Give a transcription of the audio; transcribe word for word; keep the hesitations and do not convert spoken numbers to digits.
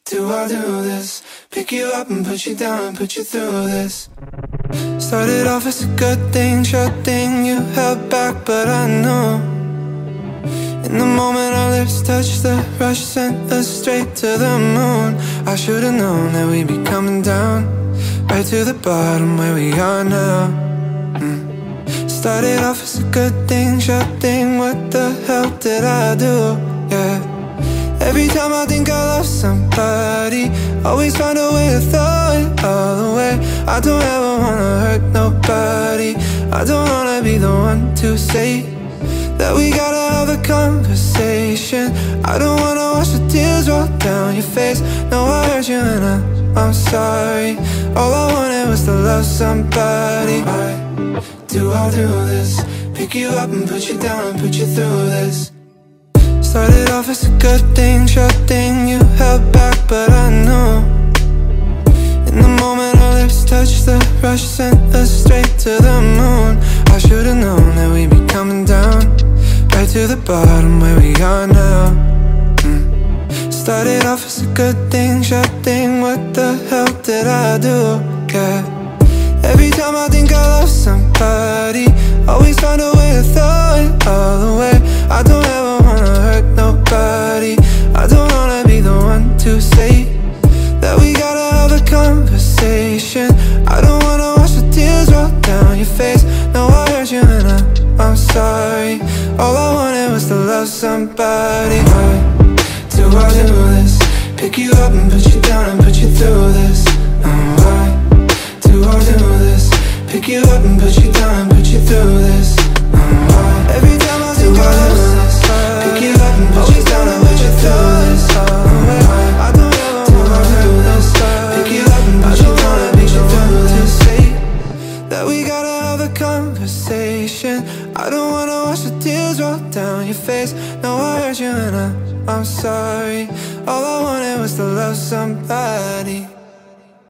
do I do this? Pick you up and put you down and put you through this. Started off as a good thing, sure thing, you held back, but I know. In the moment our lips touched, the rush sent us straight to the moon. I should've known that we'd be coming down, right to the bottom where we are now. mm. Started off as a good thing, sure thing, what the hell did I do? Yeah. Every time I think I love somebody, always find a way to throw it all away. I don't ever wanna hurt nobody, I don't wanna be the one to say that we gotta have a conversation. I don't wanna watch the tears roll down your face. No, I hurt you and I, I'm sorry. All I wanted was to love somebody. Why do I do this? Pick you up and put you down and put you through this. Started off as a good thing, sure thing, you held back, but I know. In the moment our lips touched, the rush sent us straight to the moon. I should've known that we'd be coming down, right to the bottom where we are now. mm. Started off as a good thing, sure thing, what the hell did I do? Yeah. Every time I think I love somebody, always find a way to throw it all away. I don't ever wanna hurt nobody, I don't wanna be the one to say that we gotta have a conversation. I don't wanna watch the tears roll down your face. No, I hurt you and I, I'm sorry. All I wanted was to love somebody. Why do I do this? Pick you up and put you down and put you through this. Oh, why do I do this? Pick you up and put you down and put you through this. Oh, why? Every time I think I do this, pick you up and put you down and put you through this. Oh, why? I don't ever wanna do this. Pick you up and put you down and put you through this. Say that we gotta have a conversation. I don't wanna watch the tears roll down your face. No, I hurt you and I, I'm sorry. All I wanted was to love somebody.